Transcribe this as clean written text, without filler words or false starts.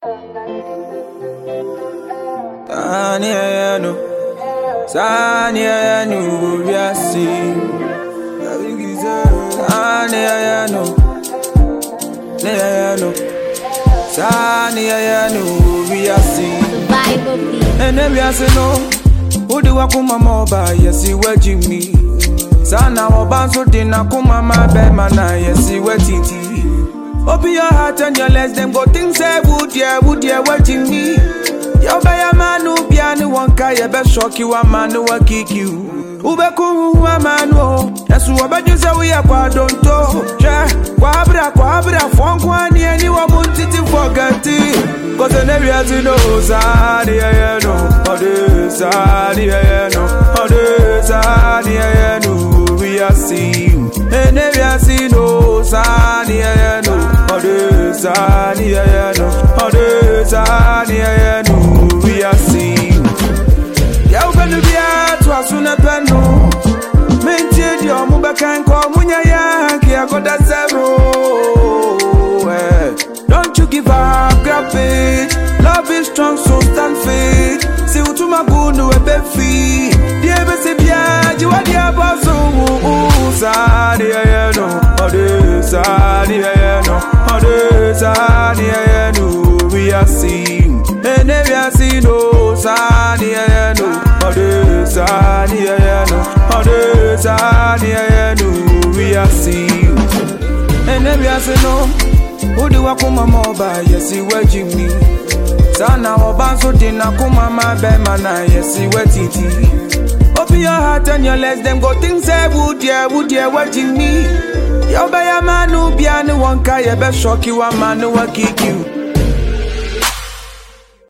Sanya no we are seeing. Sanya no we are seeing. And then we are saying no. Who do I come mama? Yes, you were Jimmy. Sana wabanso dina kuma mabe mana. Yes, you were Titi. Open your heart and your legs, them go things say would you watching me. Yo be a man who be any one guy, you be shock you a man who will kick you. Ube kuhu a man who, yes, who about you say we are don't do. Yeah, quabra, phone one, anyone want it to forget it. Cause I never had to know, Sadi, no, or this, Sadi, no, or this, Sadi, no, we are see you. And never see no, Sadi, no, or this, Sadi, no, or this, Sadi, no, we are see you. Yeah, we're gonna be out to us soon a penno. Maintain your mobile can come when you're young, I got that zero. Don't you give up, grab it. Love is strong, so stand fit. See what to my good, no a baby. Dear Bessibia, you are the boss. Sadi, no, or this, Sadi, no, or this, Sadi, no, we are seeing. And never are seen, no, Sadi, no, or this, Sadi, no, or this, Sadi, no, we are seeing. And never are seen, no. Who do I come mama? Yes, you were Jimmy. Sana wabanso dina kuma mabe mana. Yes, you were Titi. Open your heart and your legs, them go things say would you watching me. Yo be a man who be any one guy, you be shock you a man who will kick you.